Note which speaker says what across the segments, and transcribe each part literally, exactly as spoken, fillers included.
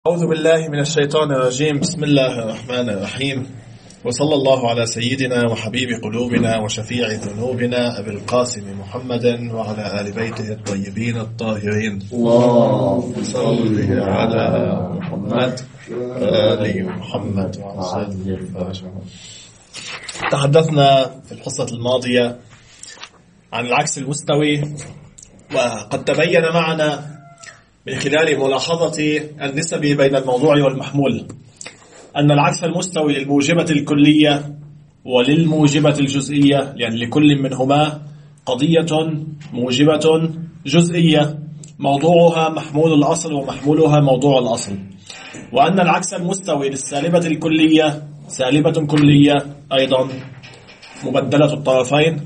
Speaker 1: أعوذ بالله من الشيطان الرجيم. بسم الله الرحمن الرحيم، وصلى الله على سيدنا وحبيب قلوبنا وشفيع ذنوبنا أبي القاسم محمد وعلى آل بيته الطيبين الطاهرين.
Speaker 2: اللهم
Speaker 1: صل على محمد وآل محمد. تحدثنا في الحصة الماضية عن العكس المستوي، وقد تبين معنا من خلال ملاحظة النسب بين الموضوع والمحمول أن العكس المستوي للموجبة الكلية وللموجبة الجزئية، لأن لكل منهما قضية موجبة جزئية موضوعها محمول الأصل ومحمولها موضوع الأصل، وأن العكس المستوي للسالبة الكلية سالبة كلية أيضا مبدلة الطرفين،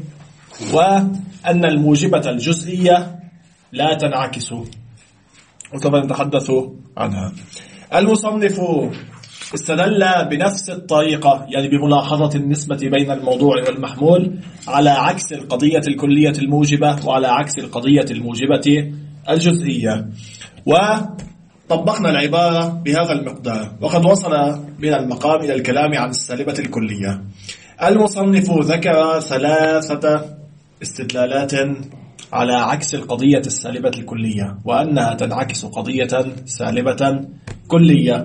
Speaker 1: وأن الموجبة الجزئية لا تنعكس، وسوف نتحدث عنها. المصنف استدل بنفس الطريقة، يعني بملاحظة النسبة بين الموضوع والمحمول، على عكس القضية الكلية الموجبة وعلى عكس القضية الموجبة الجزئية، وطبقنا العبارة بهذا المقدار، وقد وصل من المقام إلى الكلام عن السالبة الكلية. المصنف ذكر ثلاثة استدلالات على عكس القضية السالبة الكلية، وأنها تنعكس قضية سالبة كلية،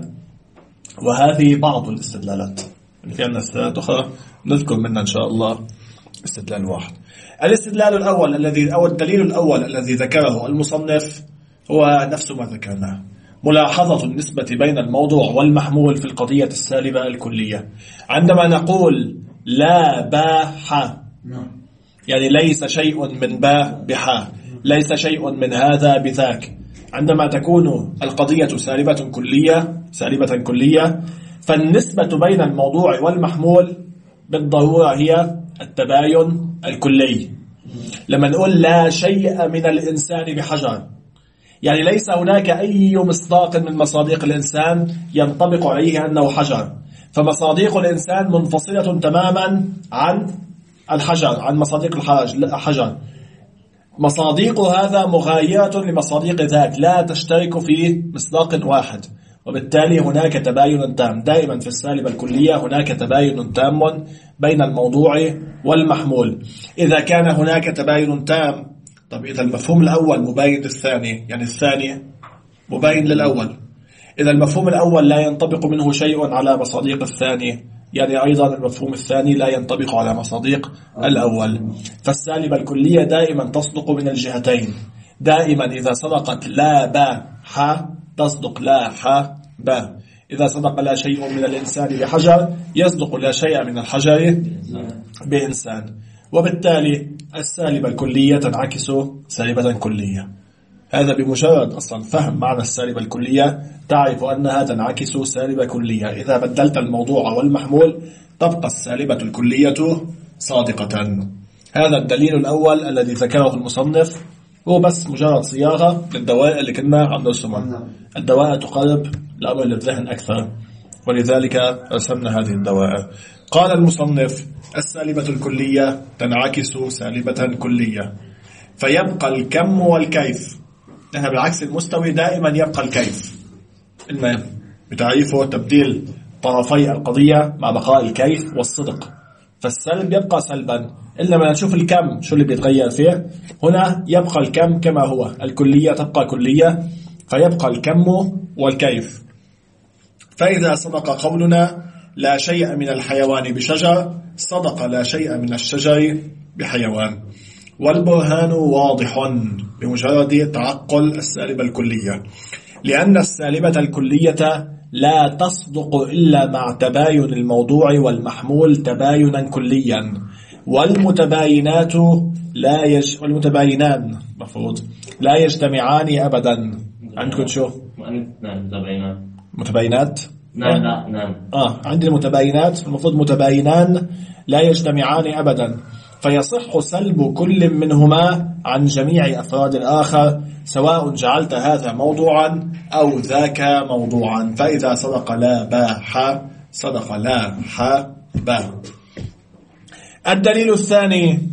Speaker 1: وهذه بعض الاستدلالات. في عندنا استدلالات أخرى نذكر منها إن شاء الله استدلال واحد. الاستدلال الأول الذي أو الدليل الأول الذي ذكره المصنف هو نفس ما ذكرناه، ملاحظة النسبة بين الموضوع والمحمول في القضية السالبة الكلية. عندما نقول لا باح، يعني ليس شيء من باء بحاء، ليس شيء من هذا بذاك، عندما تكون القضية سالبة كلية سالبة كلية فالنسبة بين الموضوع والمحمول بالضرورة هي التباين الكلي. لما نقول لا شيء من الإنسان بحجر، يعني ليس هناك أي مصداق من مصادق الإنسان ينطبق عليه أنه حجر، فمصادق الإنسان منفصلة تماما عن الحجر، عن مصادق الحجر. مصادق هذا مغايرة لمصادق ذاك، لا تشترك في مصداق واحد، وبالتالي هناك تباين تام. دائما في السالبة الكلية هناك تباين تام بين الموضوع والمحمول. إذا كان هناك تباين تام، طب إذا المفهوم الأول مباين للثاني، يعني الثاني مباين للأول، إذا المفهوم الأول لا ينطبق منه شيء على مصادق الثاني، يعني أيضا المفهوم الثاني لا ينطبق على مصادق الأول. فالسالبة الكلية دائما تصدق من الجهتين، دائما إذا صدقت لا با ح تصدق لا ح با، إذا صدق لا شيء من الإنسان بحجر يصدق لا شيء من الحجر بإنسان، وبالتالي السالبة الكلية تنعكس سالبة كلية. هذا بمجرد أصلا فهم معنى السالبة الكلية تعرف أنها تنعكس سالبة كلية. إذا بدلت الموضوع والمحمول تبقى السالبة الكلية صادقة. هذا الدليل الأول الذي ذكره المصنف، هو بس مجرد صياغة للدوائر اللي كنا عم نرسمها. الدوائر تقرب الأمر للذهن أكثر، ولذلك رسمنا هذه الدوائر. قال المصنف السالبة الكلية تنعكس سالبة كلية، فيبقى الكم والكيف. نحن بالعكس المستوي دائما يبقى الكيف، إن بتعريفه تبديل طرفي القضية مع بقاء الكيف والصدق. فالسلب يبقى سلبا، إلا ما نشوف الكم شو اللي بيتغير فيه. هنا يبقى الكم كما هو، الكلية تبقى كلية، فيبقى الكم والكيف. فإذا صدق قولنا لا شيء من الحيوان بشجر، صدق لا شيء من الشجر بحيوان. والبرهان واضح بمجرد تعقل السالبة الكلية، لأن السالبة الكلية لا تصدق إلا مع تباين الموضوع والمحمول تباينا كليا، والمتباينات لا يج... والمتباينان مفروض لا يجتمعان أبدا. عندكم شو؟
Speaker 2: متباينات
Speaker 1: متباينات؟
Speaker 2: نعم لا نعم
Speaker 1: آه عندي المتباينات المفروض متباينان لا يجتمعان أبدا، فيصح سلب كل منهما عن جميع أفراد الآخر، سواء جعلت هذا موضوعا أو ذاك موضوعا. فإذا صدق لا با ح صدق لا ح با. الدليل الثاني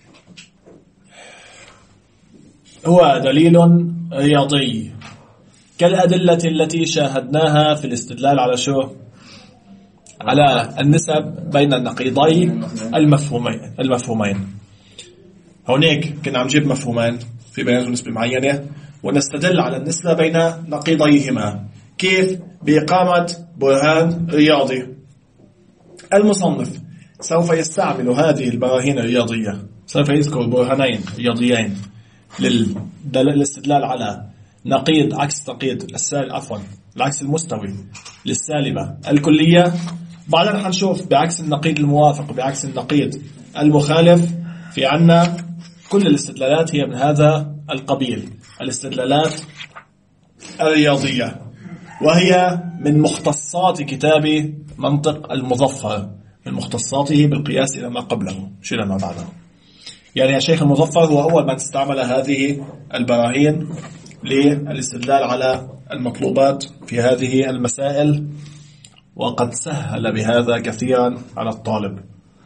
Speaker 1: هو دليل رياضي، كالأدلة التي شاهدناها في الاستدلال على شو؟ على النسب بين النقيضي المفهومين المفهومين هونيك كنا عم نجيب مفهومين في بيانات نسبة معينة ونستدل على النسبة بين نقيضيهما. كيف؟ بإقامة برهان رياضي. المصنف سوف يستعمل هذه البراهين الرياضية، سوف يذكر برهانين رياضيين للاستدلال على نقيض عكس نقيض السالب عفوا العكس المستوي للسالبة الكلية. بعدين حنشوف بعكس النقيض الموافق بعكس النقيض المخالف. في عنا كل الاستدلالات هي من هذا القبيل، الاستدلالات الرياضية، وهي من مختصات كتاب منطق المظفر، من مختصاته بالقياس إلى ما قبله شيء ما بعده. يعني الشيخ المظفر هو أول من استعمل هذه البراهين للاستدلال على المطلوبات في هذه المسائل، وقد سهل بهذا كثيرا على الطالب.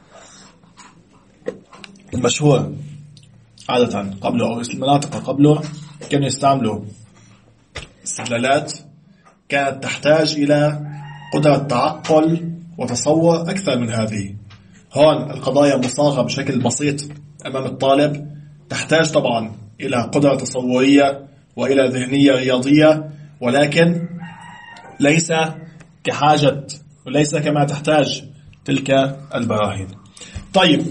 Speaker 1: المشهور عادة قبله أو المناطق قبله كانوا يستعملوا استدلالات كانت تحتاج إلى قدرة تعقل وتصور أكثر من هذه. هون القضايا مصاغة بشكل بسيط أمام الطالب، تحتاج طبعا إلى قدرة تصورية وإلى ذهنية رياضية، ولكن ليس كحاجة وليس كما تحتاج تلك البراهين. طيب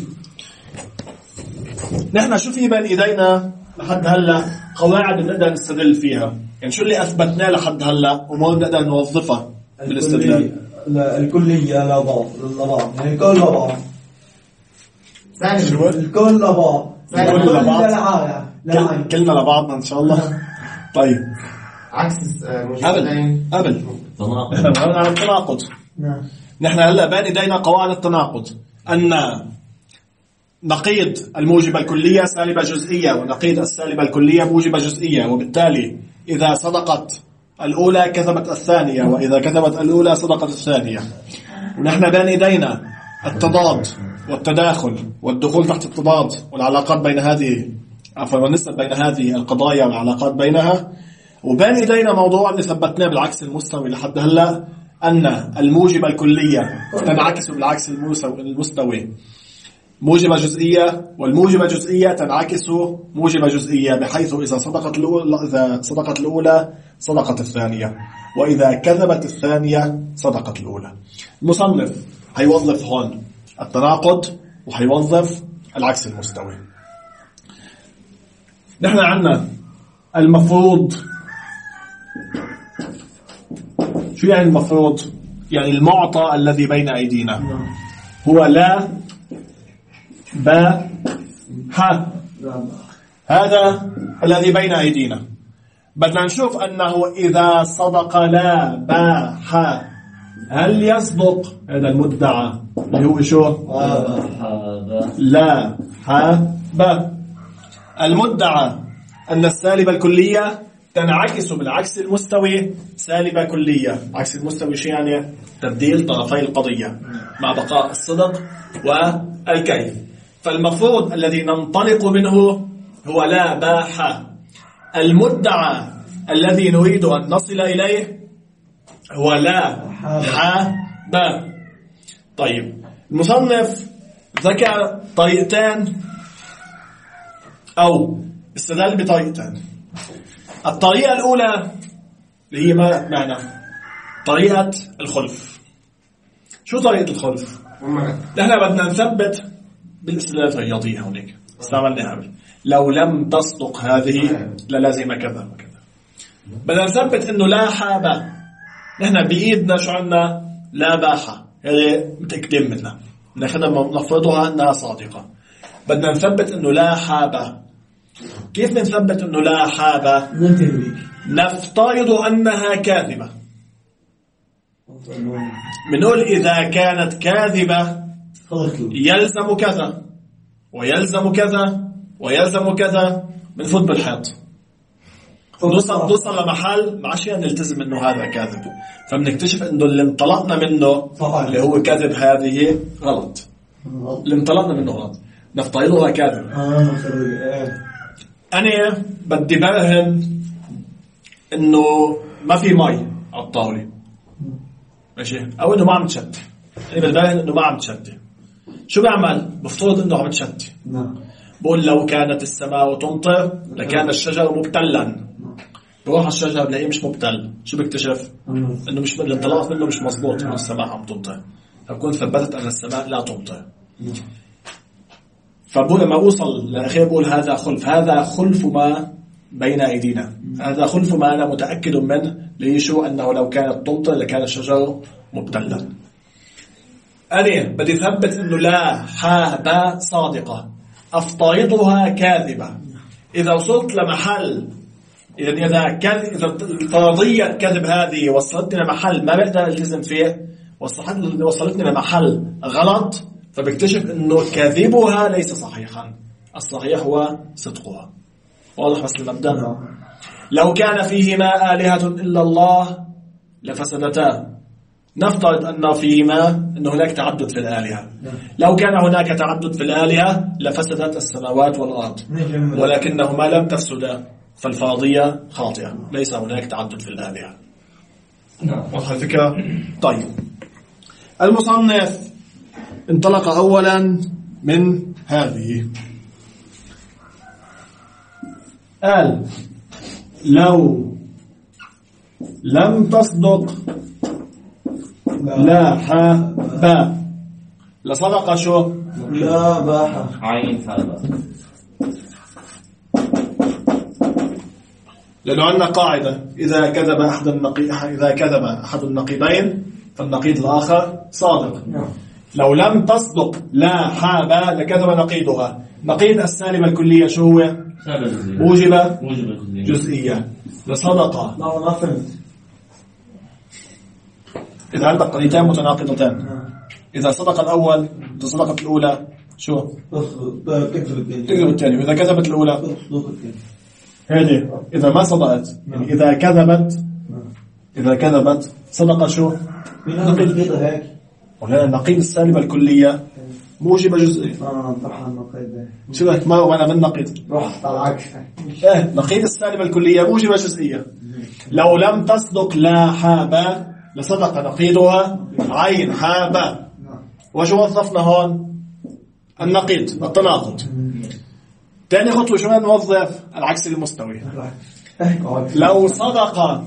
Speaker 1: نحن شو في بين إيدينا لحد هلا قواعد نقدر نستدل فيها؟ يعني شو اللي أثبتناه لحد هلا وما نقدر نوظفها بالاستدلال؟
Speaker 3: الكلية لبعض لبعض يعني كل لبعض
Speaker 1: شو
Speaker 3: الكل لبعض
Speaker 1: الكل لبعض كلنا لبعضنا إن شاء الله. طيب
Speaker 4: عكس
Speaker 1: قبل قبل
Speaker 2: تناقض
Speaker 1: التناقض. نحن هلا بين إيدينا قواعد التناقض، أن نقيض الموجبة الكلية سالبة جزئية ونقيض السالبة الكلية موجبة جزئية، وبالتالي إذا صدقت الأولى كذبت الثانية، وإذا كذبت الأولى صدقت الثانية. ونحن بين إيدينا التضاد والتداخل والدخول تحت التضاد والعلاقات بين هذه عفوا والنسب بين هذه القضايا والعلاقات بينها. وبين إيدينا موضوع اللي ثبتناه بالعكس المستوي لحد هلا، أن الموجبة الكلية تنعكس بالعكس المستوي موجبة جزئية، والموجبة جزئية تنعكس موجبة جزئية، بحيث إذا صدقت الأولى إذا صدقت الأولى صدقت الثانية، وإذا كذبت الثانية صدقت الأولى. المصنف هيوظف هون التناقض وهيوظف العكس المستوي. نحن عندنا المفروض. شو يعني المفروض؟ يعني المعطى الذي بين أيدينا هو لا با ح، هذا الذي بين أيدينا. بدنا نشوف أنه إذا صدق لا با ح هل يصدق هذا المدعى اللي هو شو؟ لا ح با. المدعى أن السالبة الكلية تنعكس بالعكس المستوي سالبة كلية. عكس المستوي شيء يعني تبديل طرفي القضية مع بقاء الصدق والكيف. فالمفروض الذي ننطلق منه هو لا باح. المدعى الذي نريد أن نصل إليه هو لا ح با. طيب المصنف ذكر طريقتين أو استدل بطريقتين. الطريقة الأولى اللي هي ما معنى طريقة الخلف. شو طريقة الخلف؟ نحن بدنا نثبت بالاستدلالات الرياضية هونيك استعملناها قبل، لو لم تصدق هذه للازم كذا وكذا. بدنا نثبت إنه لا حابة. نحن بإيدنا شو عنا؟ لا باحة، هذه متأكدين منها، نحن نفرضها أنها صادقة. بدنا نثبت إنه لا حابة. كيف نثبت إنه لا حابة؟ نفترض أنها كاذبة. بنقول إذا كانت كاذبة يلزم كذا ويلزم كذا ويلزم كذا، بنفوت بالحيط، نوصل نوصل لمحل ما عشان نلتزم إنه هذا كاذب، فبنكتشف إنه اللي انطلقنا منه اللي هو كذب هذه غلط. اللي انطلقنا منه غلط، نفترضها كاذب. أنا بدي برهن إنه ما في مي على الطاولة، ماشي، أو إنه ما عم تشتي، يعني بالبالغ إنه ما عم تشتي، شو بيعمل؟ بفترض إنه عم تشتي،
Speaker 3: نعم.
Speaker 1: بقول لو كانت السماء تمطر لكان الشجر مبتلا. بروح الشجر بلاقيه مش مبتل، شو بكتشف؟ إنه مش الانطلاق منه مش مزبوط، إنه السماء عم تمطر. فبكون ثبتت أن السماء لا تمطر. فبقول لما أوصل للأخير بقول هذا خلف، هذا خلف ما بين أيدينا، هذا خلف ما أنا متأكد منه ليشو أنه لو كانت تمطر لكان الشجر مبتلا. أنا بدي ثبت أنه لا حا با صادقة، أفترضها كاذبة. إذا وصلت لمحل، إذا إذا كان إذا الفرضية كذب هذه وصلتني لمحل ما بقدر ألتزم فيه، وصلتني لمحل غلط، فبكتشف أنه كذبها ليس صحيحا، الصحيح هو صدقها. واضح بس المبدأ؟ لو كان فيهما آلهة إلا الله لفسدتا. نفترض أن فيهما أنه هناك تعدد في الآلهة. لو كان هناك تعدد في الآلهة لفسدت السماوات والأرض، ولكنهما لم تفسدا، فالفرضية خاطئة، ليس هناك تعدد في الآلهة. واضح الفكرة؟ طيب، المصنف انطلق أولا من هذه، قال لو لم تصدق لا حا با لصدق شو؟
Speaker 3: لا باحة
Speaker 2: عين حابة.
Speaker 1: لأنه عندنا قاعدة إذا كذب أحد النقي... إذا كذب أحد النقيضين فالنقيض الآخر صادق. لو لم تصدق لا حا با لكذب نقيضها. نقيض السالبة الكلية شو هو؟ موجبة جزئية. لصدق.
Speaker 3: لا ما فهمت.
Speaker 1: إذا عندك قضيتين متناقضتين، إذا صدق الأول تصدقت الأولى شو؟
Speaker 3: تكذب الثاني.
Speaker 1: تكذب الثاني. وإذا كذبت الأولى هذه. إذا ما صدقت، يعني إذا كذبت إذا كذبت صدق شو؟
Speaker 3: نقيض هيك.
Speaker 1: ولا نقيض السالبة الكلية موجبة جزئية.
Speaker 3: آه طبعا نقيض.
Speaker 1: شو هيك؟ ما وأنا من نقيض.
Speaker 3: رحت على العكس.
Speaker 1: إيه نقيض السالبة الكلية موجبة جزئية. لو لم تصدق لا حابة لصدق نقيضها عين حابة. وشو وظفنا هون؟ النقيض، التناقض. تاني خطوة شو نوظف؟ العكس المستوي. لو صدق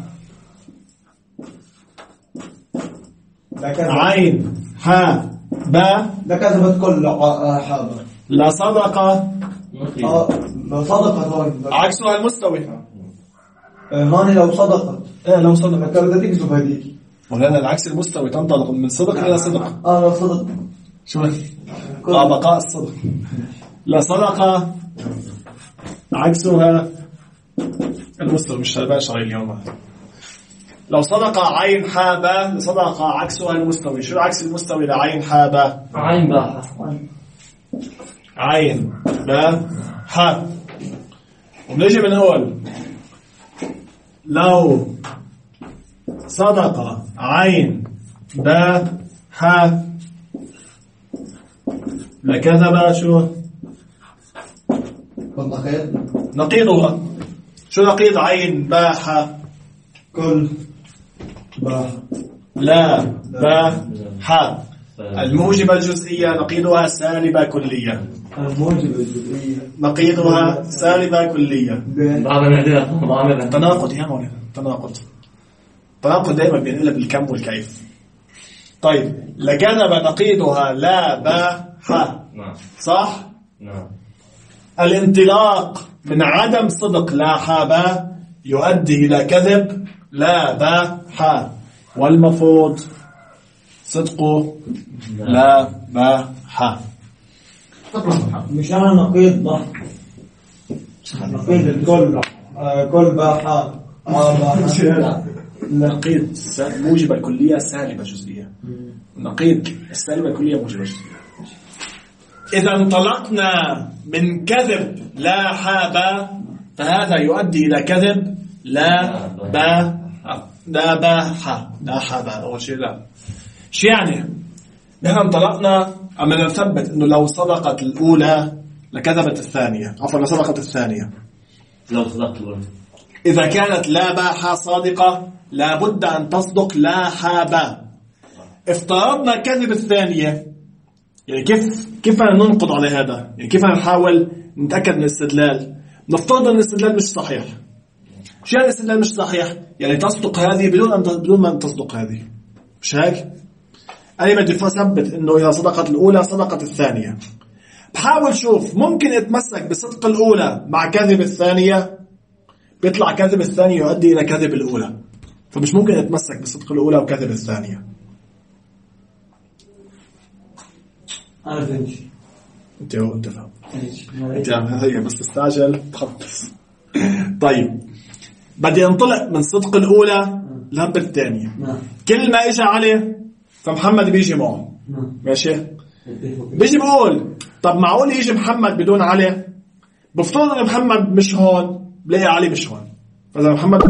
Speaker 1: عين ها با
Speaker 3: لكذبت كل حابة.
Speaker 1: لا صدق
Speaker 3: لو صدقت
Speaker 1: عكسها المستوي.
Speaker 3: هاني لو صدقت
Speaker 1: ايه لو صدقت
Speaker 3: كذا تكذب هذيك.
Speaker 1: ولا العكس المستوي تنطلق من صدق الى صدق.
Speaker 3: اه لو صدق
Speaker 1: شو اه بقاء الصدق. لا صدق عكسها المستوي. مش هيبقى شرعي اليوم. لو صدق عين حابة لصدق عكسها المستوي. شو عكس المستوي لعين حابة؟
Speaker 2: عين باحة.
Speaker 1: عين با حا. ونجي بنقول لو صدق عين با حا لكذب شو؟ نقيضها. شو نقيض عين با حا؟
Speaker 3: كل با
Speaker 1: لا با حا. الموجبة الجزئية نقيضها سالبة كلية.
Speaker 3: الموجبة الجزئية
Speaker 1: نقيضها سالبة كلية. تناقض يا مولانا. تناقض. تناقض دائما بينقلب بالكم والكيف. طيب لكذب نقيضها لا با حا. صح؟
Speaker 2: نعم.
Speaker 1: الانطلاق من عدم صدق لا حا با يؤدي إلى كذب لا با حا، والمفروض صدقه لا با حا.
Speaker 3: مش أنا نقيض ضح نقيض الكل كل با حا.
Speaker 1: نقيض موجبة الكلية سالبة جزئية. نقيض السالبة الكلية موجبة جزئية. إذا انطلقنا من كذب لا حابة فهذا يؤدي إلى كذب لا با لا با حا. لا حابة أول شيء لا. شو يعني؟ نحن انطلقنا أما نثبت إنه لو صدقت الأولى لكذبت الثانية. عفوا لصدقت الثانية.
Speaker 2: لو صدقت الأولى
Speaker 1: إذا كانت لا باء صادقة لابد أن تصدق لا حا باء. افترضنا كذب الثانية، يعني كيف كيف ننقض على هذا؟ يعني كيف نحاول نتأكد من الاستدلال؟ نفترض أن الاستدلال مش صحيح. شو يعني الاستدلال مش صحيح؟ يعني تصدق هذه بدون أن بدون ما تصدق هذه، مش هيك؟ أنا بدي أثبت إنه إذا صدقت الأولى صدقت الثانية. بحاول شوف ممكن أتمسك بصدق الأولى مع كذب الثانية، بيطلع كذب الثانية يؤدي إلى كذب الأولى، فمش ممكن أتمسك بصدق الأولى وكذب الثانية.
Speaker 3: أنا فهمت.
Speaker 1: أنت هو أنت فهم. أنت هي بس تستعجل تخلص. طيب بدي أنطلق من صدق الأولى لهب الثانية. كل ما إجا عليه فمحمد بيجي معه. ماشي. بيجي بقول طب معقول يجي محمد بدون علي؟ بفترض ان محمد مش هون بلاقي علي مش هون، فاذا محمد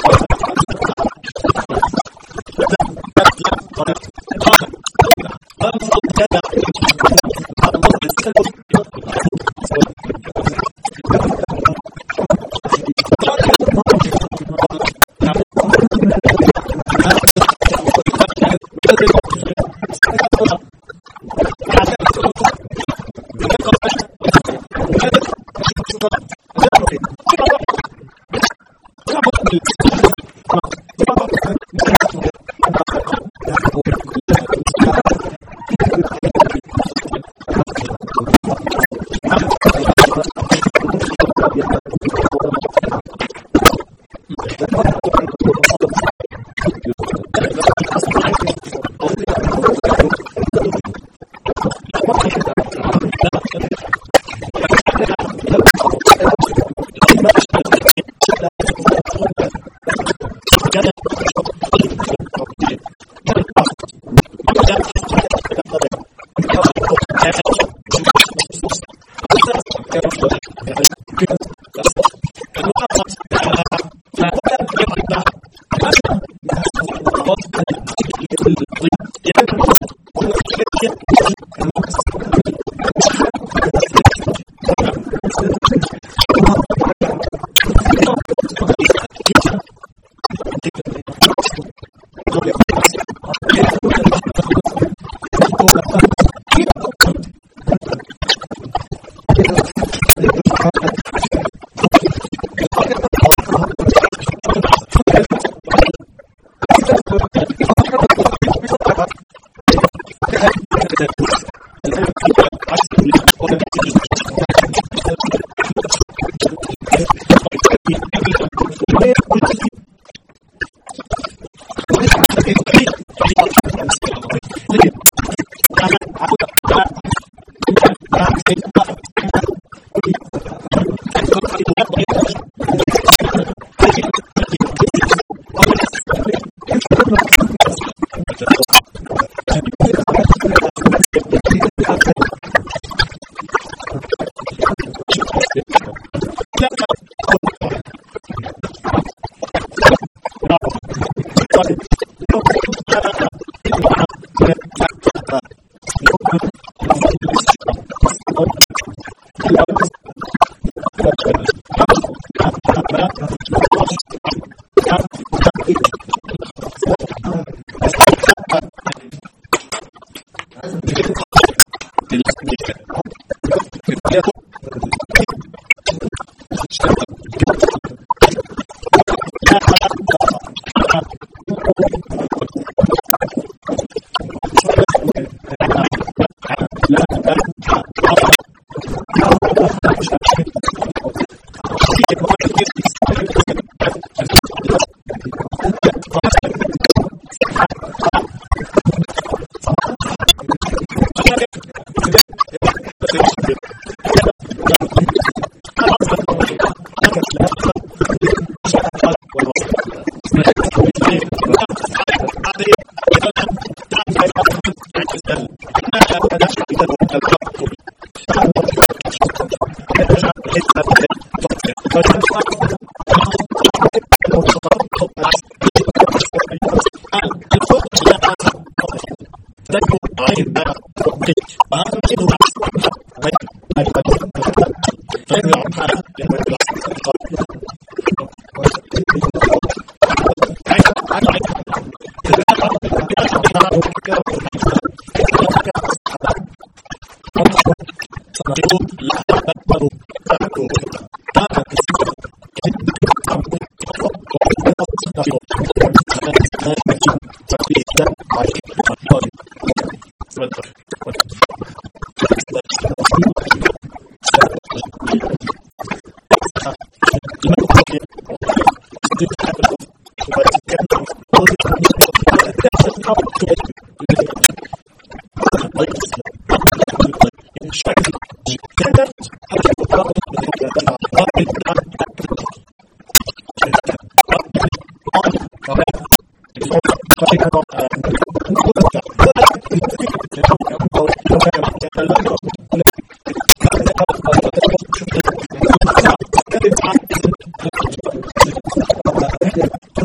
Speaker 3: Thank you.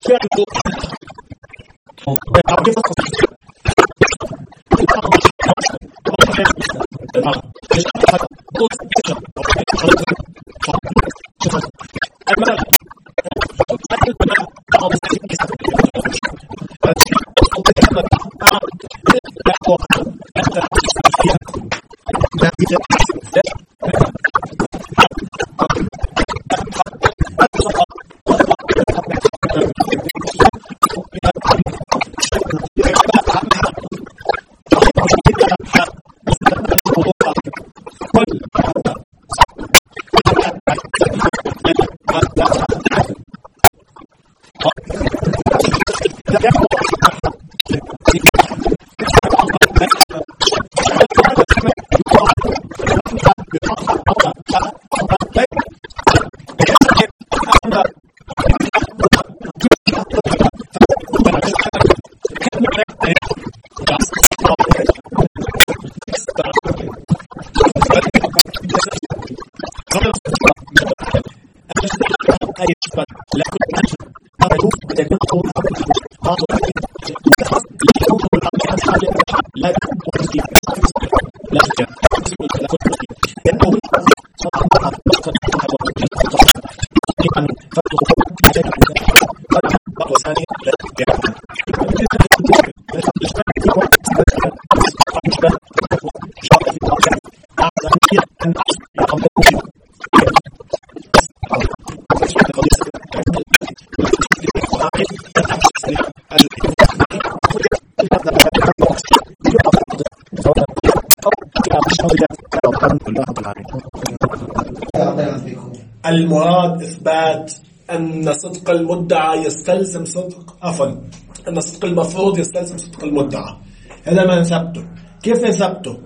Speaker 1: المراد إثبات أن صدق المدعى يستلزم صدق عفوا أن صدق المفروض يستلزم صدق المدعى. هذا ما نثبته. كيف نثبته؟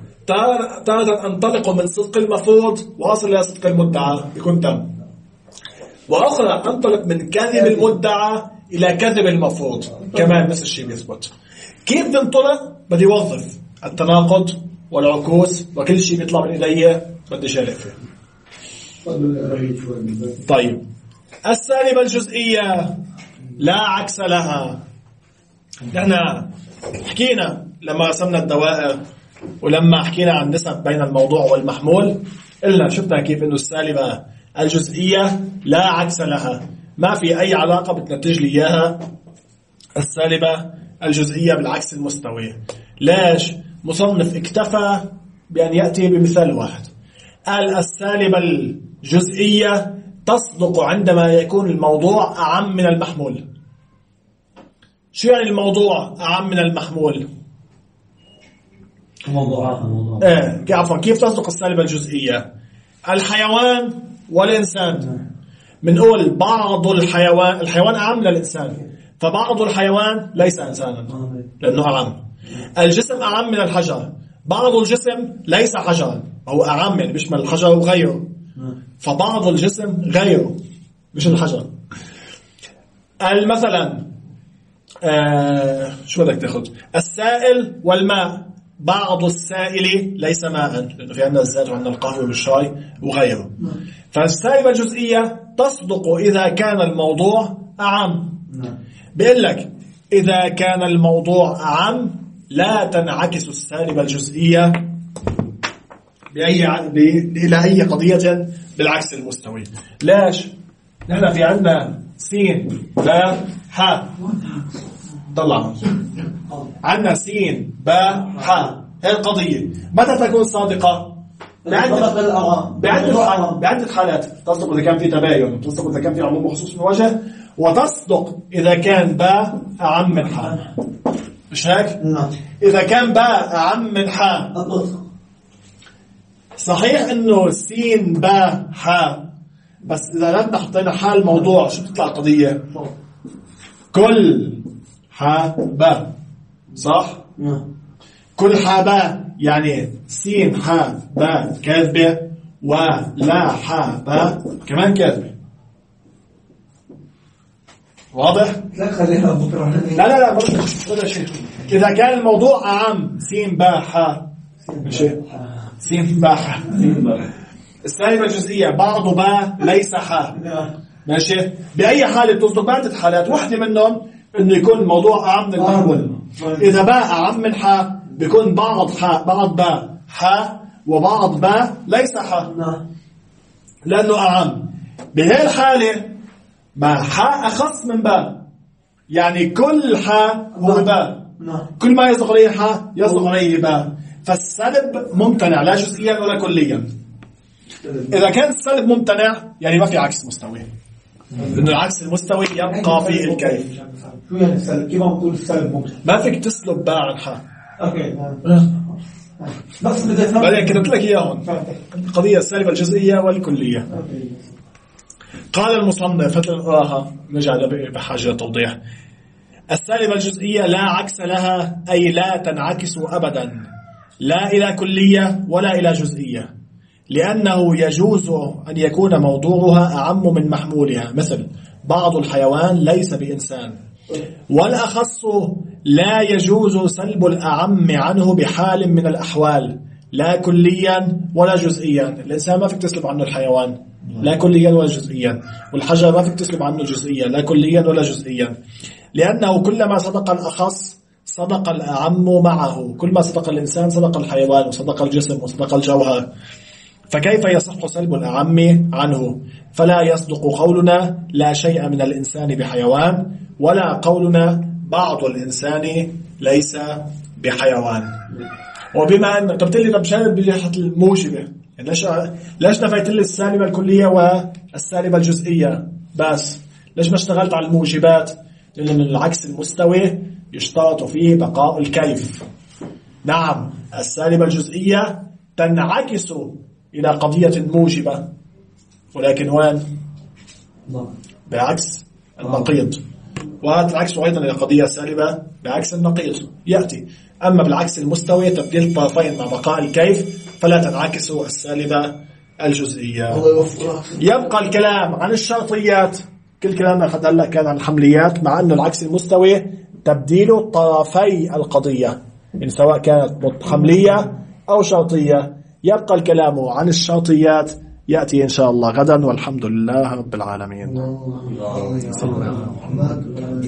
Speaker 1: تارة أنطلق من صدق المفروض واصل إلى صدق المدعى يكون تم، وأخرى أنطلق من كذب المدعى إلى كذب المفروض كمان نفس الشيء بيثبت. كيف ننطلق؟ بدي وظف التناقض والعكوس وكل شيء بيطلع من إيدي بدي شارك فيه. طيب السالبة الجزئية لا عكس لها. نحن حكينا لما رسمنا الدوائر ولما حكينا عن نسب بين الموضوع والمحمول إلا شفنا كيف إنه السالبة الجزئية لا عكس لها، ما في أي علاقة بتنتج لي إياها السالبة الجزئية بالعكس المستوي. ليش؟ مصنف اكتفى بأن يأتي بمثال واحد، قال السالبة الجزئية تصدق عندما يكون الموضوع أعم من المحمول. شو يعني الموضوع أعم من المحمول؟
Speaker 3: موضوعات موضوع
Speaker 1: ايه عفوا كيف تصدق السالبة الجزئية؟ الحيوان والإنسان بنقول بعض الحيوان الحيوان أعم من الإنسان، فبعض الحيوان ليس إنسانا لأنه أعم. الجسم أعم من الحجر، بعض الجسم ليس حجرا هو أعم يعني بيشمل الحجر وغيره، فبعض الجسم غيره مش الحجر. مثلا آه شو بدك تاخذ؟ السائل والماء، بعض السائل ليس ماء لأنه في عندنا الزيت وعندنا القهوة والشاي وغيره. فالسالبة الجزئية تصدق إذا كان الموضوع أعم. بيقول لك إذا كان الموضوع أعم لا تنعكس السالبة الجزئية بأي إلى أي قضية بالعكس المستوي. ليش؟ نحن في عندنا سين با ح طلع عندنا سين با ح، هي القضية متى تكون صادقة؟ بعدة حالات. تصدق إذا كان في تباين، تصدق إذا كان في عموم وخصوص من وجه، وتصدق إذا كان با أعم من ح. مش هيك؟ إذا كان با أعم من ح صحيح إنه سين با ح، بس إذا لم حطينا ح الموضوع شو بتطلع القضية؟ كل ح با، صح؟ كل ح با يعني سين ح با كاذبة ولا ح با كمان كاذبة. واضح؟
Speaker 3: لا خليها بكرة.
Speaker 1: لا لا لا ولا شيء. إذا كان الموضوع أعم سين با ح ماشي سين با ح. السالبة الجزئية بعض با ليس ح، ماشي. بأي حالة بتصدق بعدة حالات، واحدة منهم إنه يكون الموضوع أعم من المحمول. إذا باء أعم من حاء بيكون بعض حاء بعض باء حاء وبعض باء ليس حاء لأنه أعم. بهي الحالة ما حاء أخص من باء، يعني كل حاء هو باء، كل ما يصدق عليه حاء يصدق عليه باء. فالسلب ممتنع لا جزئيا ولا كليا. إذا كان السلب ممتنع يعني ما في عكس مستوي، إنه العكس المستوي يبقى في الكيف.
Speaker 3: شو يعني السلب؟ كيف عم تقول السلب ممتنع؟
Speaker 1: ما فيك تسلب باء عن حاء.
Speaker 3: اوكي بس بدي افهم.
Speaker 1: بعدين كتبت لك اياه هون القضيه السالبه الجزئيه والكليه. قال المصنف فتلقاها نرجع بحاجه توضيح. السالبه الجزئيه لا عكس لها، اي لا تنعكس ابدا لا الى كليه ولا الى جزئيه، لانه يجوز ان يكون موضوعها اعم من محمولها، مثل بعض الحيوان ليس بإنسان. والأخص لا يجوز سلب الأعم عنه بحال من الأحوال لا كليا ولا جزئيا. الإنسان ما فيك تسلب عنه الحيوان لا كليا ولا جزئيا، والحجر ما فيك تسلب عنه جزئيا لا كليا ولا جزئيا، لأنه كلما صدق الأخص صدق الأعم معه. كل ما صدق الإنسان صدق الحيوان وصدق الجسم وصدق الجوهر. فكيف يصح سلب الأعم عنه؟ فلا يصدق قولنا لا شيء من الإنسان بحيوان، ولا قولنا بعض الإنسان ليس بحيوان. وبما أن طب تلي طب شارب بجهة الموجبة، يعني ليش ليش نفيت لي السالبة الكلية والسالبة الجزئية بس؟ ليش ما اشتغلت على الموجبات؟ لأن العكس المستوي يشترط فيه بقاء الكيف. نعم السالبة الجزئية تنعكس إلى قضية موجبة، ولكن وين؟ بعكس النقيض. وهذا العكس أيضا إلى قضية سالبة بعكس النقيض يأتي. أما بالعكس المستوي تبديل الطرفين مع بقاء الكيف فلا تنعكس السالبة الجزئية. يبقى الكلام عن الشرطيات. كل كلامنا حتى هلا كان عن الحمليات، مع أنه العكس المستوي تبديل طرفي القضية إن سواء كانت حملية أو شرطية. يبقى الكلام عن الشرطيات يأتي إن شاء الله غدا، والحمد لله رب العالمين.